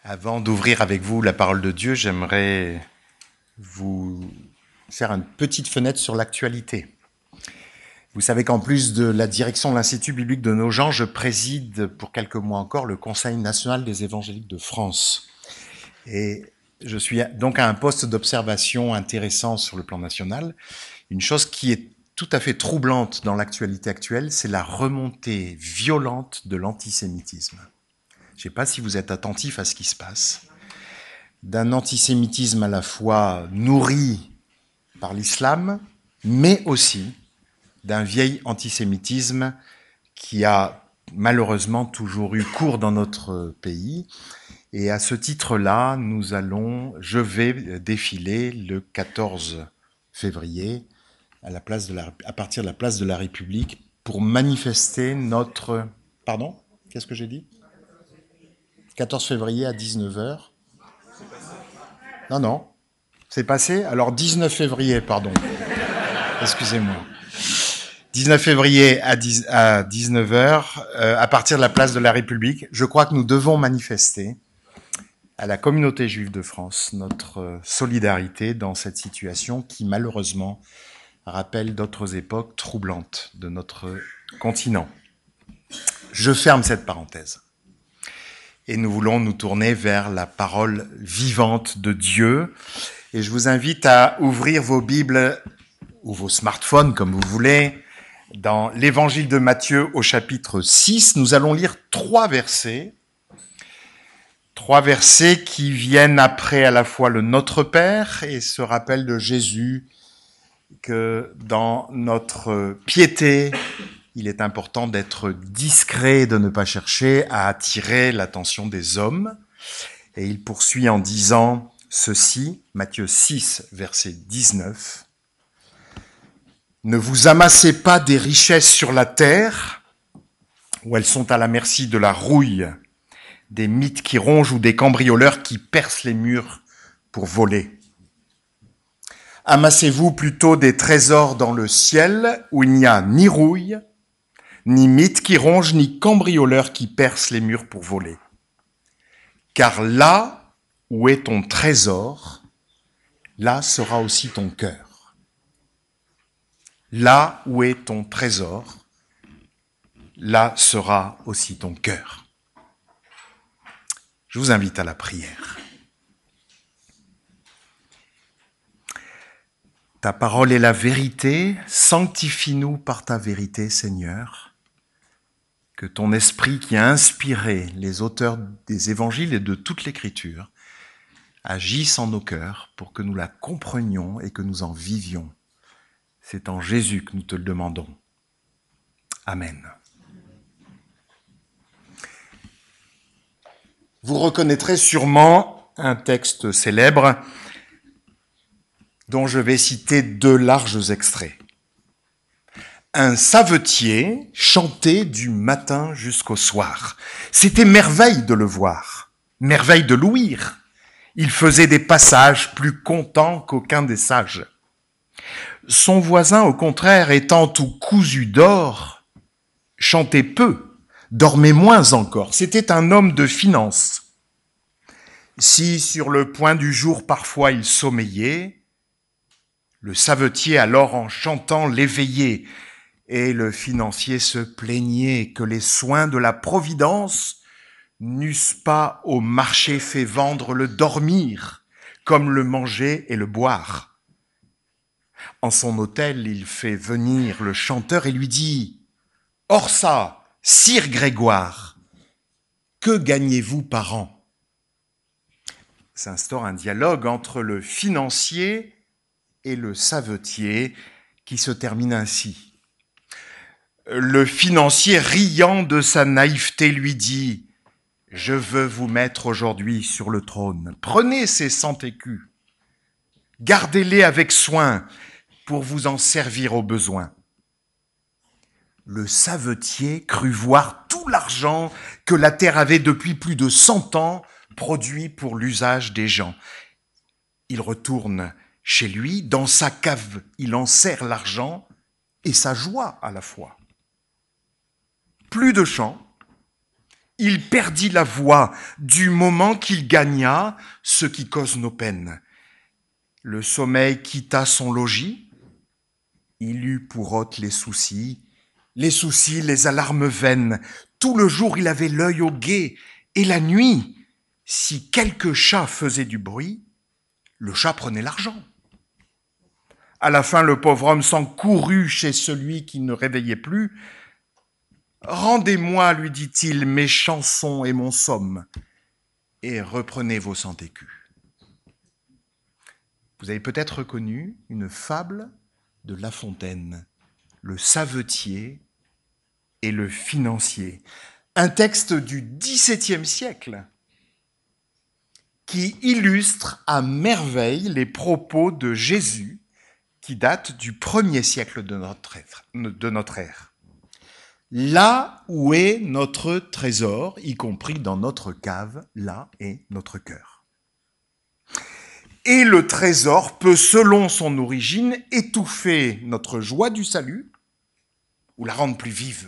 Avant d'ouvrir avec vous la parole de Dieu, j'aimerais vous faire une petite fenêtre sur l'actualité. Vous savez qu'en plus de la direction de l'Institut biblique de Nogent, je préside pour quelques mois encore le Conseil national des évangéliques de France. Et je suis donc à un poste d'observation intéressant sur le plan national. Une chose qui est tout à fait troublante dans l'actualité actuelle, c'est la remontée violente de l'antisémitisme. Je ne sais pas si vous êtes attentif à ce qui se passe. D'un antisémitisme à la fois nourri par l'islam, mais aussi d'un vieil antisémitisme qui a malheureusement toujours eu cours dans notre pays. Et à ce titre-là, je vais défiler le 14 février à partir de la place de la République pour manifester notre... Pardon ? Qu'est-ce que j'ai dit ? 14 février à 19h. Non, c'est passé. Alors 19 février, pardon. Excusez-moi. 19 février à 19h, à partir de la place de la République, je crois que nous devons manifester à la communauté juive de France notre solidarité dans cette situation qui malheureusement rappelle d'autres époques troublantes de notre continent. Je ferme cette parenthèse. Et nous voulons nous tourner vers la parole vivante de Dieu. Et je vous invite à ouvrir vos Bibles ou vos smartphones, comme vous voulez, dans l'Évangile de Matthieu au chapitre 6. Nous allons lire trois versets qui viennent après à la fois le Notre Père et ce rappel de Jésus que dans notre piété, il est important d'être discret, de ne pas chercher à attirer l'attention des hommes. Et il poursuit en disant ceci, Matthieu 6, verset 19. « Ne vous amassez pas des richesses sur la terre, où elles sont à la merci de la rouille, des mythes qui rongent ou des cambrioleurs qui percent les murs pour voler. Amassez-vous plutôt des trésors dans le ciel, où il n'y a ni rouille, ni mythe qui ronge, ni cambrioleur qui perce les murs pour voler. Car là où est ton trésor, là sera aussi ton cœur. Là où est ton trésor, là sera aussi ton cœur. » Je vous invite à la prière. Ta parole est la vérité, sanctifie-nous par ta vérité, Seigneur. Que ton esprit qui a inspiré les auteurs des évangiles et de toute l'écriture agisse en nos cœurs pour que nous la comprenions et que nous en vivions. C'est en Jésus que nous te le demandons. Amen. Vous reconnaîtrez sûrement un texte célèbre dont je vais citer deux larges extraits. Un savetier chantait du matin jusqu'au soir. C'était merveille de le voir, merveille de l'ouïr. Il faisait des passages plus contents qu'aucun des sages. Son voisin, au contraire, étant tout cousu d'or, chantait peu, dormait moins encore. C'était un homme de finance. Si sur le point du jour parfois il sommeillait, le savetier alors en chantant l'éveillait. Et le financier se plaignait que les soins de la providence n'eussent pas au marché fait vendre le dormir, comme le manger et le boire. En son hôtel, il fait venir le chanteur et lui dit « Or ça, sire Grégoire, que gagnez-vous par an ?» S'instaure un dialogue entre le financier et le savetier qui se termine ainsi. Le financier, riant de sa naïveté, lui dit « Je veux vous mettre aujourd'hui sur le trône. Prenez ces 100 écus. Gardez-les avec soin pour vous en servir au besoin. » Le savetier crut voir tout l'argent que la terre avait depuis plus de 100 ans produit pour l'usage des gens. Il retourne chez lui, dans sa cave, il en serre l'argent et sa joie à la fois. Plus de champs, Il perdit la voix du moment qu'il gagna ce qui cause nos peines. Le sommeil quitta son logis. Il eut pour hôte les soucis, les alarmes vaines. Tout le jour, il avait l'œil au guet. Et la nuit, si quelque chat faisait du bruit, le chat prenait l'argent. À la fin, le pauvre homme s'en courut chez celui qui ne réveillait plus. « Rendez-moi, lui dit-il, mes chansons et mon somme, et reprenez vos 100 écus. » Vous avez peut-être reconnu une fable de La Fontaine, le savetier et le financier. Un texte du XVIIe siècle qui illustre à merveille les propos de Jésus qui datent du 1er siècle de notre ère. Là où est notre trésor, y compris dans notre cave, là est notre cœur. Et le trésor peut, selon son origine, étouffer notre joie du salut ou la rendre plus vive.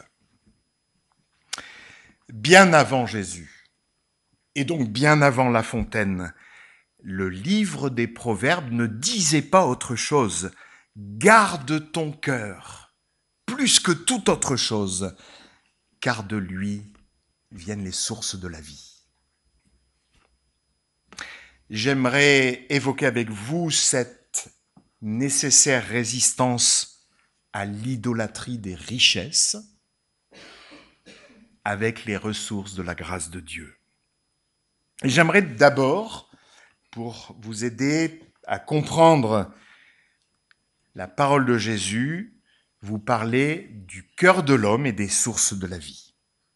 Bien avant Jésus, et donc bien avant La Fontaine, le livre des Proverbes ne disait pas autre chose. Garde ton cœur plus que toute autre chose, car de lui viennent les sources de la vie. J'aimerais évoquer avec vous cette nécessaire résistance à l'idolâtrie des richesses avec les ressources de la grâce de Dieu. Et j'aimerais d'abord, pour vous aider à comprendre la parole de Jésus, vous parler du cœur de l'homme et des sources de la vie.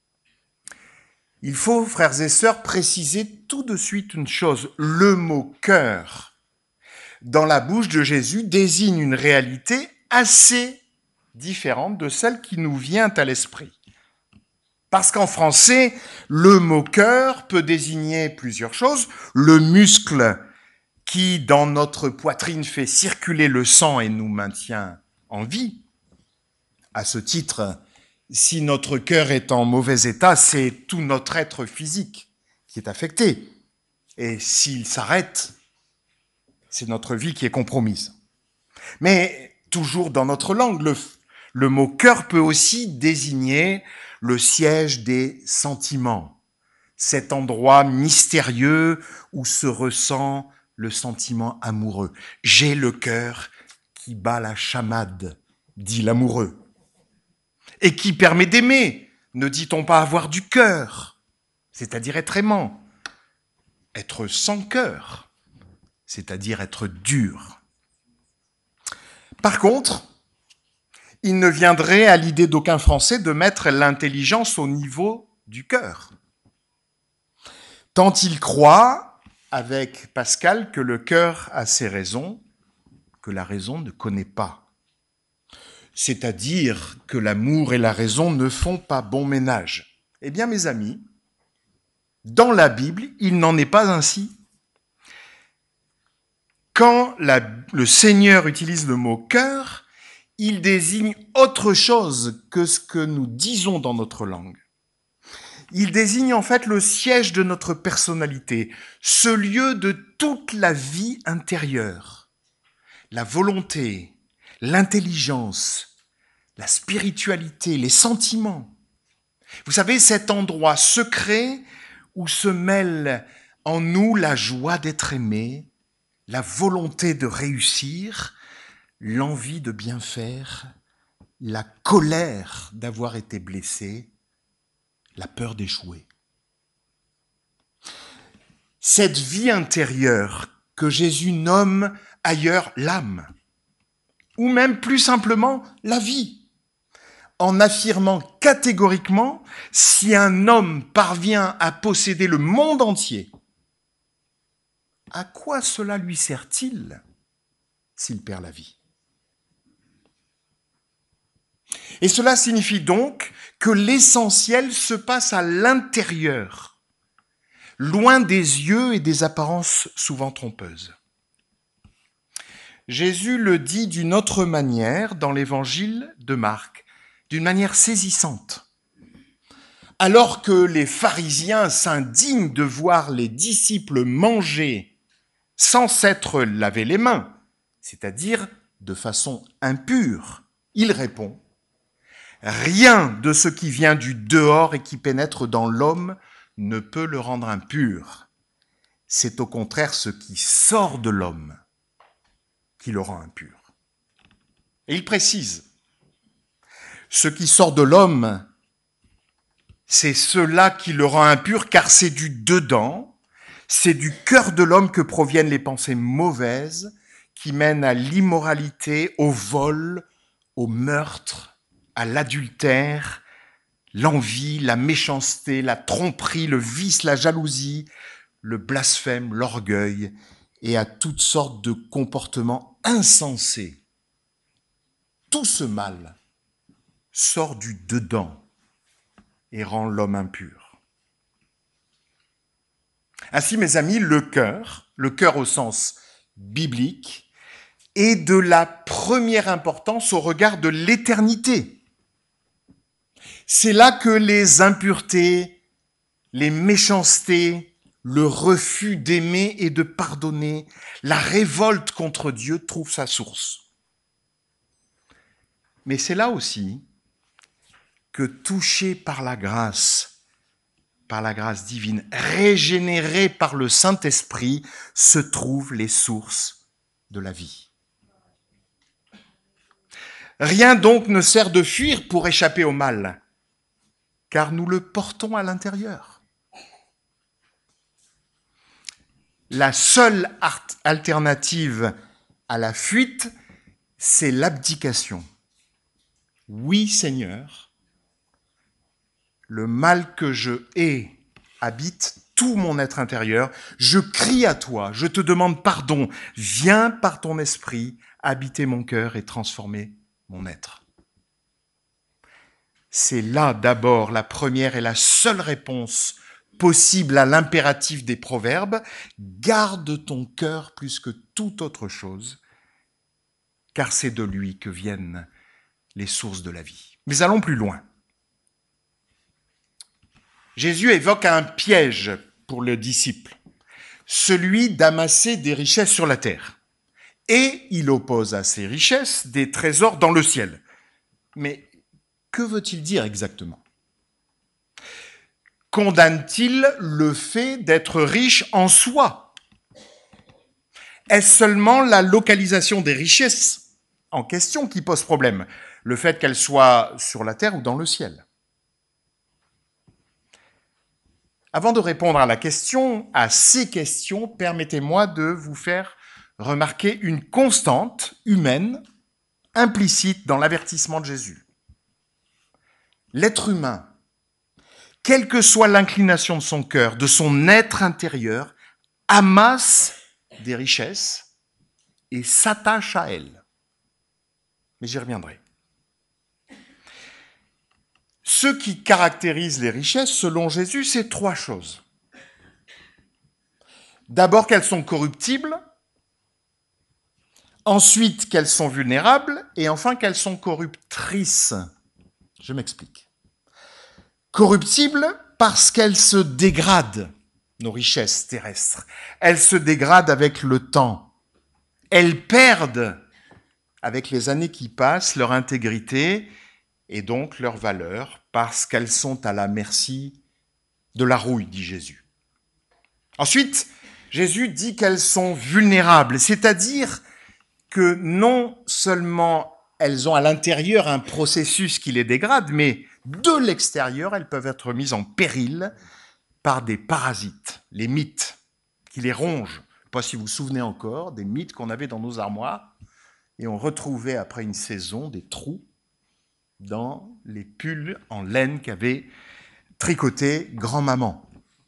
Il faut, frères et sœurs, préciser tout de suite une chose. Le mot « cœur » dans la bouche de Jésus désigne une réalité assez différente de celle qui nous vient à l'esprit. Parce qu'en français, le mot « cœur » peut désigner plusieurs choses. Le muscle qui, dans notre poitrine, fait circuler le sang et nous maintient en vie. À ce titre, si notre cœur est en mauvais état, c'est tout notre être physique qui est affecté. Et s'il s'arrête, c'est notre vie qui est compromise. Mais toujours dans notre langue, le mot cœur peut aussi désigner le siège des sentiments, cet endroit mystérieux où se ressent le sentiment amoureux. J'ai le cœur qui bat la chamade, dit l'amoureux. Et qui permet d'aimer, ne dit-on pas avoir du cœur, c'est-à-dire être aimant, être sans cœur, c'est-à-dire être dur. Par contre, il ne viendrait à l'idée d'aucun Français de mettre l'intelligence au niveau du cœur. Tant il croit, avec Pascal, que le cœur a ses raisons, que la raison ne connaît pas. C'est-à-dire que l'amour et la raison ne font pas bon ménage. Eh bien, mes amis, dans la Bible, il n'en est pas ainsi. Quand le Seigneur utilise le mot « cœur », il désigne autre chose que ce que nous disons dans notre langue. Il désigne en fait le siège de notre personnalité, ce lieu de toute la vie intérieure, la volonté, l'intelligence, la spiritualité, les sentiments. Vous savez, cet endroit secret où se mêle en nous la joie d'être aimé, la volonté de réussir, l'envie de bien faire, la colère d'avoir été blessé, la peur d'échouer. Cette vie intérieure que Jésus nomme ailleurs l'âme, ou même plus simplement la vie, en affirmant catégoriquement, si un homme parvient à posséder le monde entier, à quoi cela lui sert-il s'il perd la vie ? Et cela signifie donc que l'essentiel se passe à l'intérieur, loin des yeux et des apparences souvent trompeuses. Jésus le dit d'une autre manière dans l'évangile de Marc, d'une manière saisissante. Alors que les pharisiens s'indignent de voir les disciples manger sans s'être lavé les mains, c'est-à-dire de façon impure, il répond « Rien de ce qui vient du dehors et qui pénètre dans l'homme ne peut le rendre impur. C'est au contraire ce qui sort de l'homme qui le rend impur. » Et il précise « Ce qui sort de l'homme, c'est cela qui le rend impur, car c'est du dedans, c'est du cœur de l'homme que proviennent les pensées mauvaises qui mènent à l'immoralité, au vol, au meurtre, à l'adultère, l'envie, la méchanceté, la tromperie, le vice, la jalousie, le blasphème, l'orgueil, et à toutes sortes de comportements insensés. Tout ce mal sort du dedans et rend l'homme impur. Ainsi, mes amis, le cœur au sens biblique, est de la première importance au regard de l'éternité. C'est là que les impuretés, les méchancetés, le refus d'aimer et de pardonner, la révolte contre Dieu trouvent sa source. Mais c'est là aussi que touché par la grâce divine, régénéré par le Saint-Esprit, se trouvent les sources de la vie. Rien donc ne sert de fuir pour échapper au mal, car nous le portons à l'intérieur. La seule alternative à la fuite, c'est l'abdication. Oui, Seigneur, le mal que je hais habite tout mon être intérieur. Je crie à toi, je te demande pardon. Viens par ton esprit habiter mon cœur et transformer mon être. C'est là d'abord la première et la seule réponse possible à l'impératif des proverbes. Garde ton cœur plus que toute autre chose, car c'est de lui que viennent les sources de la vie. Mais allons plus loin. Jésus évoque un piège pour le disciple, celui d'amasser des richesses sur la terre. Et il oppose à ces richesses des trésors dans le ciel. Mais que veut-il dire exactement ? Condamne-t-il le fait d'être riche en soi ? Est-ce seulement la localisation des richesses en question qui pose problème ? Le fait qu'elles soient sur la terre ou dans le ciel ? Avant de répondre à ces questions, permettez-moi de vous faire remarquer une constante humaine implicite dans l'avertissement de Jésus. L'être humain, quelle que soit l'inclination de son cœur, de son être intérieur, amasse des richesses et s'attache à elles. Mais j'y reviendrai. Ce qui caractérise les richesses, selon Jésus, c'est trois choses. D'abord qu'elles sont corruptibles, ensuite qu'elles sont vulnérables, et enfin qu'elles sont corruptrices. Je m'explique. Corruptibles parce qu'elles se dégradent, nos richesses terrestres. Elles se dégradent avec le temps. Elles perdent, avec les années qui passent, leur intégrité et donc leur valeur, parce qu'elles sont à la merci de la rouille, dit Jésus. Ensuite, Jésus dit qu'elles sont vulnérables, c'est-à-dire que non seulement elles ont à l'intérieur un processus qui les dégrade, mais de l'extérieur, elles peuvent être mises en péril par des parasites, les mythes, qui les rongent. Je ne sais pas si vous vous souvenez encore des mythes qu'on avait dans nos armoires, et on retrouvait après une saison des trous dans les pulls en laine qu'avait tricoté grand-maman.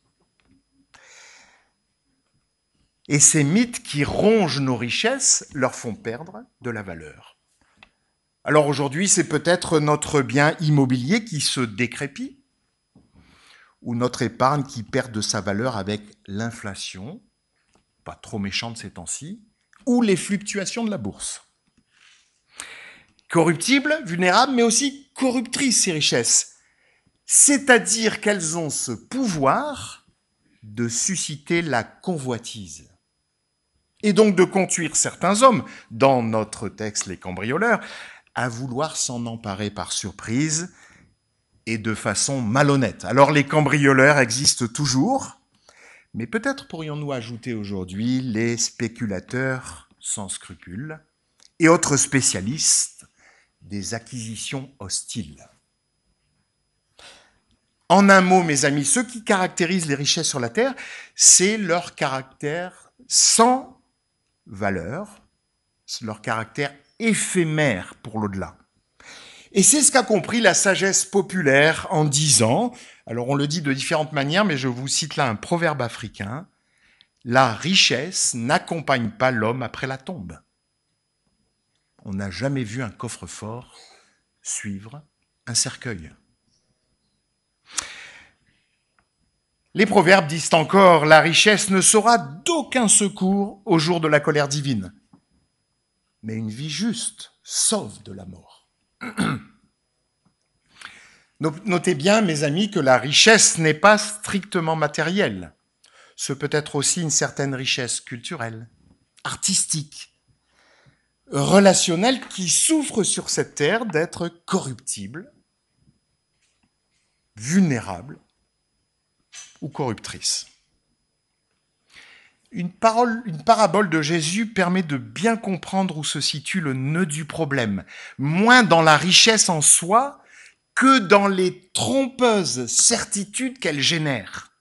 Et ces mythes qui rongent nos richesses leur font perdre de la valeur. Alors aujourd'hui, c'est peut-être notre bien immobilier qui se décrépit, ou notre épargne qui perd de sa valeur avec l'inflation, pas trop méchante ces temps-ci, ou les fluctuations de la bourse. Corruptibles, vulnérables, mais aussi corruptrices, ces richesses. c'est-à-dire qu'elles ont ce pouvoir de susciter la convoitise. Et donc de conduire certains hommes, dans notre texte les cambrioleurs, à vouloir s'en emparer par surprise et de façon malhonnête. Alors les cambrioleurs existent toujours, mais peut-être pourrions-nous ajouter aujourd'hui les spéculateurs sans scrupules et autres spécialistes des acquisitions hostiles. En un mot, mes amis, ce qui caractérise les richesses sur la terre, c'est leur caractère sans valeur, leur caractère éphémère pour l'au-delà. Et c'est ce qu'a compris la sagesse populaire en disant, alors on le dit de différentes manières, mais je vous cite là un proverbe africain, la richesse n'accompagne pas l'homme après la tombe. On n'a jamais vu un coffre-fort suivre un cercueil. Les proverbes disent encore, la richesse ne sera d'aucun secours au jour de la colère divine. Mais une vie juste sauve de la mort. Notez bien, mes amis, que la richesse n'est pas strictement matérielle. Ce peut être aussi une certaine richesse culturelle, artistique, relationnelle, qui souffre sur cette terre d'être corruptible, vulnérable ou corruptrice. Une parabole de Jésus permet de bien comprendre où se situe le nœud du problème, moins dans la richesse en soi que dans les trompeuses certitudes qu'elle génère.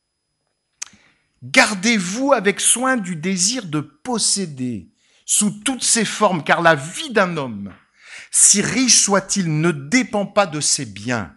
Gardez-vous avec soin du désir de posséder sous toutes ses formes, car la vie d'un homme, si riche soit-il, ne dépend pas de ses biens.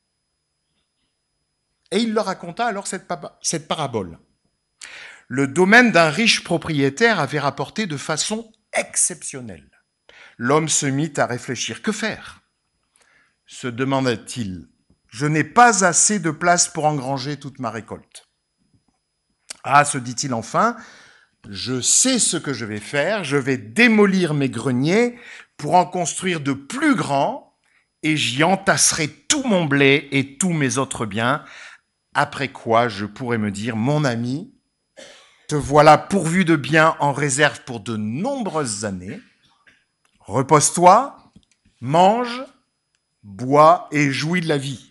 Et il leur raconta alors cette parabole. Le domaine d'un riche propriétaire avait rapporté de façon exceptionnelle. L'homme se mit à réfléchir. Que faire ? Se demanda-t-il. Je n'ai pas assez de place pour engranger toute ma récolte. Ah, se dit-il enfin, je sais ce que je vais faire, je vais démolir mes greniers pour en construire de plus grands et j'y entasserai tout mon blé et tous mes autres biens, après quoi je pourrai me dire, mon ami, te voilà pourvu de biens en réserve pour de nombreuses années. Repose-toi, mange, bois et jouis de la vie.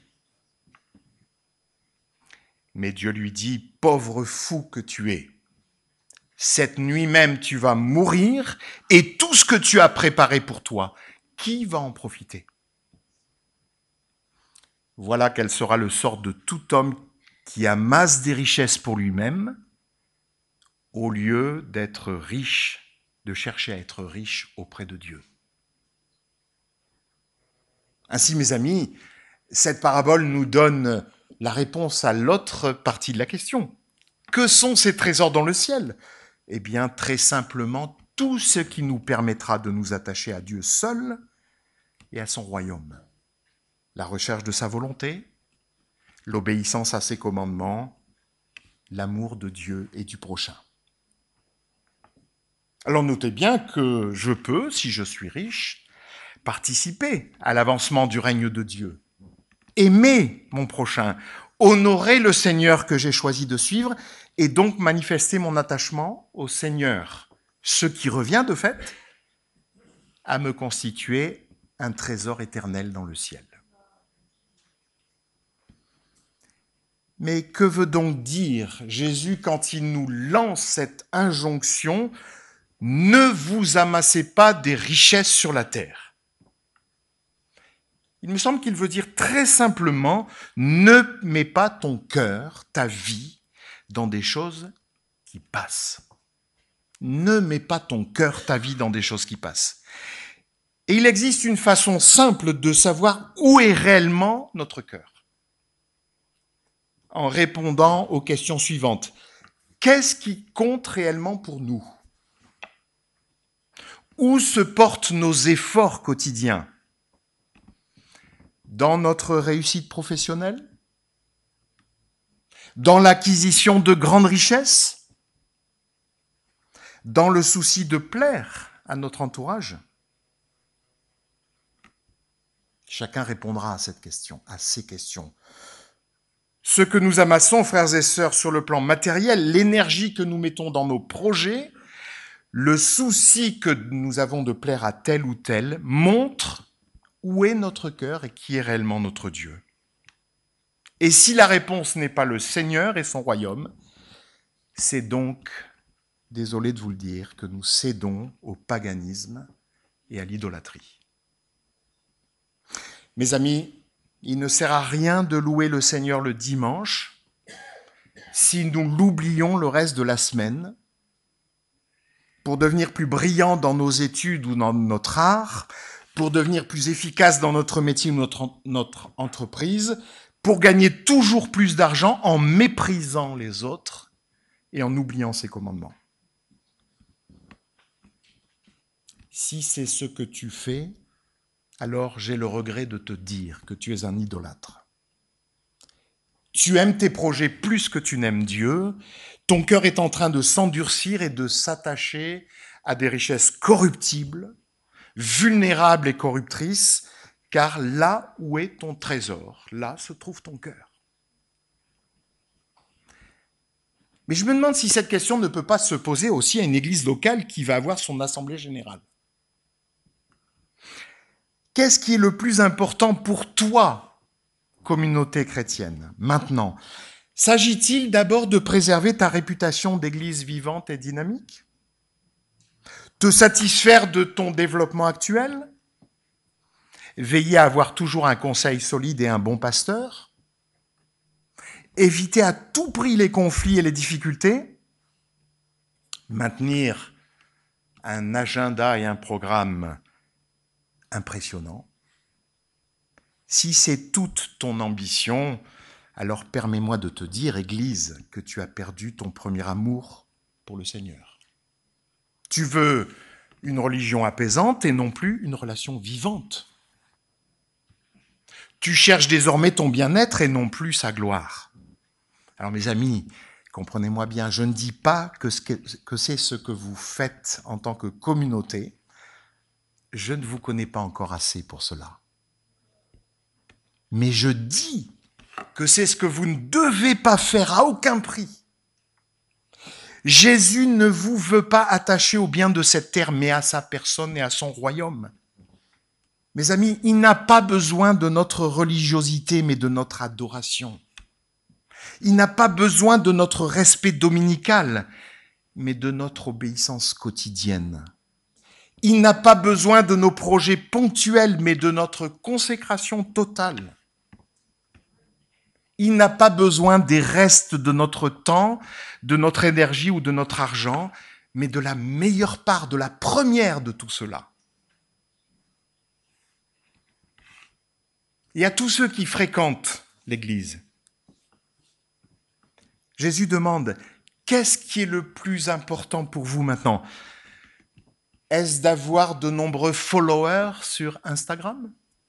Mais Dieu lui dit, pauvre fou que tu es, cette nuit même tu vas mourir et tout ce que tu as préparé pour toi, qui va en profiter ? Voilà quel sera le sort de tout homme qui amasse des richesses pour lui-même, au lieu d'être riche, de chercher à être riche auprès de Dieu. Ainsi, mes amis, cette parabole nous donne la réponse à l'autre partie de la question. Que sont ces trésors dans le ciel ? Eh bien, très simplement, tout ce qui nous permettra de nous attacher à Dieu seul et à son royaume. La recherche de sa volonté, l'obéissance à ses commandements, l'amour de Dieu et du prochain. Alors notez bien que je peux, si je suis riche, participer à l'avancement du règne de Dieu, aimer mon prochain, honorer le Seigneur que j'ai choisi de suivre et donc manifester mon attachement au Seigneur, ce qui revient de fait à me constituer un trésor éternel dans le ciel. Mais que veut donc dire Jésus quand il nous lance cette injonction « Ne vous amassez pas des richesses sur la terre ». Il me semble qu'il veut dire très simplement « Ne mets pas ton cœur, ta vie, dans des choses qui passent. » Ne mets pas ton cœur, ta vie, dans des choses qui passent. Et il existe une façon simple de savoir où est réellement notre cœur. En répondant aux questions suivantes. Qu'est-ce qui compte réellement pour nous ? Où se portent nos efforts quotidiens ? Dans notre réussite professionnelle ? Dans l'acquisition de grandes richesses ? Dans le souci de plaire à notre entourage ? Chacun répondra à cette question, à ces questions. Ce que nous amassons, frères et sœurs, sur le plan matériel, l'énergie que nous mettons dans nos projets, le souci que nous avons de plaire à tel ou tel, montre où est notre cœur et qui est réellement notre Dieu. Et si la réponse n'est pas le Seigneur et son royaume, c'est donc, désolé de vous le dire, que nous cédons au paganisme et à l'idolâtrie. Mes amis, il ne sert à rien de louer le Seigneur le dimanche si nous l'oublions le reste de la semaine pour devenir plus brillants dans nos études ou dans notre art, pour devenir plus efficaces dans notre métier ou notre entreprise, pour gagner toujours plus d'argent en méprisant les autres et en oubliant ses commandements. Si c'est ce que tu fais, alors j'ai le regret de te dire que tu es un idolâtre. Tu aimes tes projets plus que tu n'aimes Dieu, ton cœur est en train de s'endurcir et de s'attacher à des richesses corruptibles, vulnérables et corruptrices, car là où est ton trésor, là se trouve ton cœur. Mais je me demande si cette question ne peut pas se poser aussi à une église locale qui va avoir son assemblée générale. Qu'est-ce qui est le plus important pour toi, communauté chrétienne, maintenant? S'agit-il d'abord de préserver ta réputation d'église vivante et dynamique? Te satisfaire de ton développement actuel? Veiller à avoir toujours un conseil solide et un bon pasteur? Éviter à tout prix les conflits et les difficultés? Maintenir un agenda et un programme impressionnant? Si c'est toute ton ambition, alors permets-moi de te dire, Église, que tu as perdu ton premier amour pour le Seigneur. Tu veux une religion apaisante et non plus une relation vivante. Tu cherches désormais ton bien-être et non plus sa gloire. Alors mes amis, comprenez-moi bien, je ne dis pas que c'est ce que vous faites en tant que communauté. Je ne vous connais pas encore assez pour cela. Mais je dis que c'est ce que vous ne devez pas faire à aucun prix. Jésus ne vous veut pas attacher au bien de cette terre, mais à sa personne et à son royaume. Mes amis, il n'a pas besoin de notre religiosité, mais de notre adoration. Il n'a pas besoin de notre respect dominical, mais de notre obéissance quotidienne. Il n'a pas besoin de nos projets ponctuels, mais de notre consécration totale. Il n'a pas besoin des restes de notre temps, de notre énergie ou de notre argent, mais de la meilleure part, de la première de tout cela. Et à tous ceux qui fréquentent l'Église, Jésus demande, qu'est-ce qui est le plus important pour vous maintenant? Est-ce d'avoir de nombreux followers sur Instagram?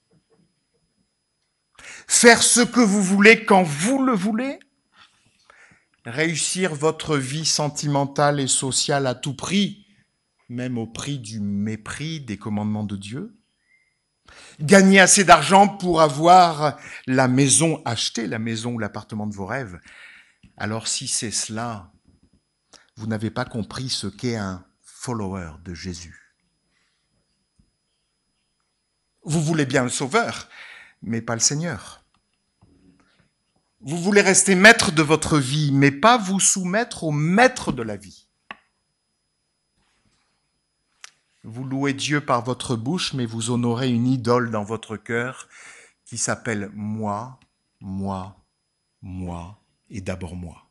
Faire ce que vous voulez quand vous le voulez? Réussir votre vie sentimentale et sociale à tout prix, même au prix du mépris des commandements de Dieu? Gagner assez d'argent pour avoir la maison achetée, la maison ou l'appartement de vos rêves? Alors si c'est cela, vous n'avez pas compris ce qu'est un follower de Jésus. Vous voulez bien le Sauveur, mais pas le Seigneur. Vous voulez rester maître de votre vie, mais pas vous soumettre au maître de la vie. Vous louez Dieu par votre bouche, mais vous honorez une idole dans votre cœur qui s'appelle moi, moi, moi et d'abord moi.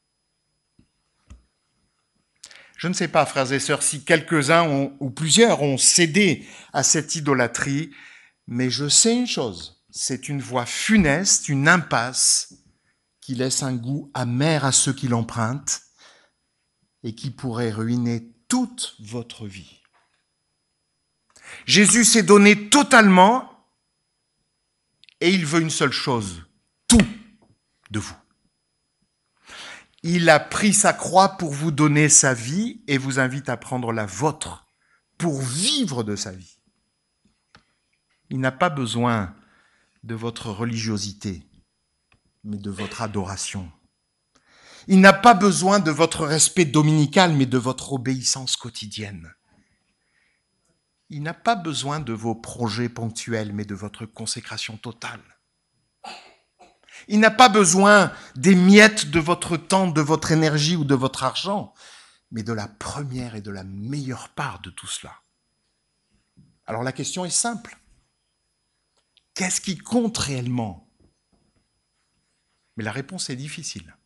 Je ne sais pas, frères et sœurs, si quelques-uns ou plusieurs ont cédé à cette idolâtrie, mais je sais une chose, c'est une voie funeste, une impasse qui laisse un goût amer à ceux qui l'empruntent et qui pourrait ruiner toute votre vie. Jésus s'est donné totalement et il veut une seule chose, tout de vous. Il a pris sa croix pour vous donner sa vie et vous invite à prendre la vôtre pour vivre de sa vie. Il n'a pas besoin de votre religiosité, mais de votre adoration. Il n'a pas besoin de votre respect dominical, mais de votre obéissance quotidienne. Il n'a pas besoin de vos projets ponctuels, mais de votre consécration totale. Il n'a pas besoin des miettes de votre temps, de votre énergie ou de votre argent, mais de la première et de la meilleure part de tout cela. Alors la question est simple. Qu'est-ce qui compte réellement? Mais la réponse est difficile.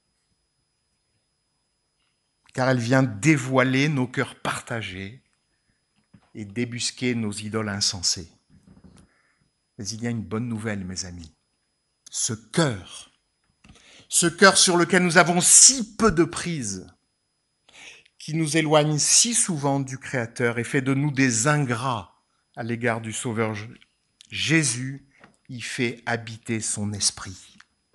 Car elle vient dévoiler nos cœurs partagés et débusquer nos idoles insensées. Mais il y a une bonne nouvelle, mes amis. Ce cœur sur lequel nous avons si peu de prise, qui nous éloigne si souvent du Créateur et fait de nous des ingrats à l'égard du Sauveur Jésus, y fait habiter son esprit.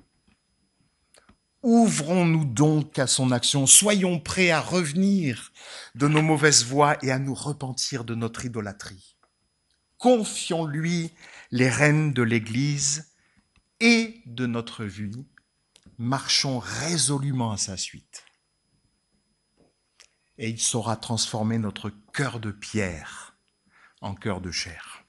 Ouvrons-nous donc à son action, soyons prêts à revenir de nos mauvaises voies et à nous repentir de notre idolâtrie. Confions-lui les rênes de l'Église et de notre vie, marchons résolument à sa suite. Et il saura transformer notre cœur de pierre en cœur de chair.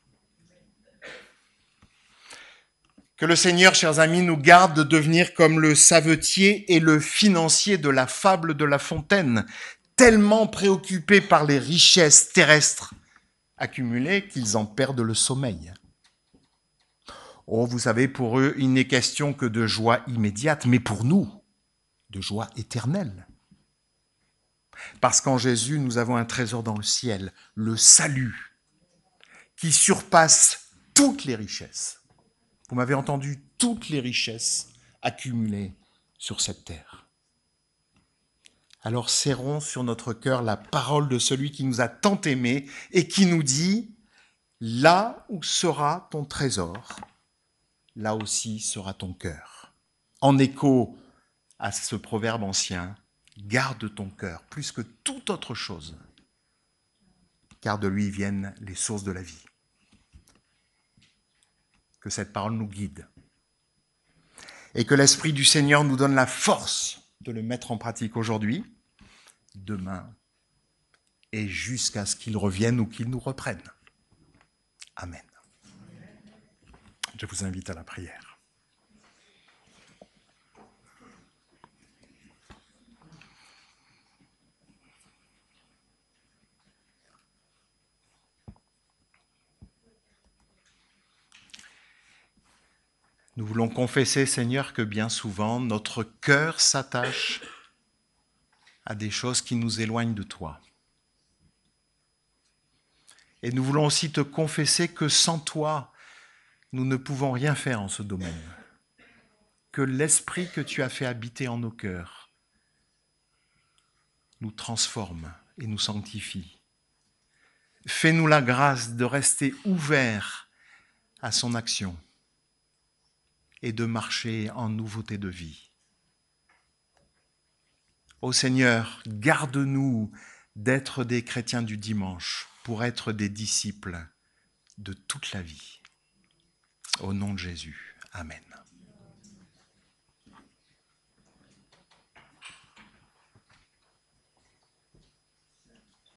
Que le Seigneur, chers amis, nous garde de devenir comme le savetier et le financier de la fable de La Fontaine, tellement préoccupés par les richesses terrestres accumulées qu'ils en perdent le sommeil. Oh, vous savez, pour eux, il n'est question que de joie immédiate, mais pour nous, de joie éternelle. Parce qu'en Jésus, nous avons un trésor dans le ciel, le salut, qui surpasse toutes les richesses. Vous m'avez entendu, toutes les richesses accumulées sur cette terre. Alors serrons sur notre cœur la parole de celui qui nous a tant aimés et qui nous dit « Là où sera ton trésor, là aussi sera ton cœur ». En écho à ce proverbe ancien, garde ton cœur plus que toute autre chose, car de lui viennent les sources de la vie. Que cette parole nous guide et que l'Esprit du Seigneur nous donne la force de le mettre en pratique aujourd'hui, demain et jusqu'à ce qu'il revienne ou qu'il nous reprenne. Amen. Je vous invite à la prière. Nous voulons confesser, Seigneur, que bien souvent, notre cœur s'attache à des choses qui nous éloignent de toi. Et nous voulons aussi te confesser que sans toi, nous ne pouvons rien faire en ce domaine. Que l'esprit que tu as fait habiter en nos cœurs nous transforme et nous sanctifie. Fais-nous la grâce de rester ouverts à son action et de marcher en nouveauté de vie. Ô Seigneur, garde-nous d'être des chrétiens du dimanche pour être des disciples de toute la vie. Au nom de Jésus. Amen.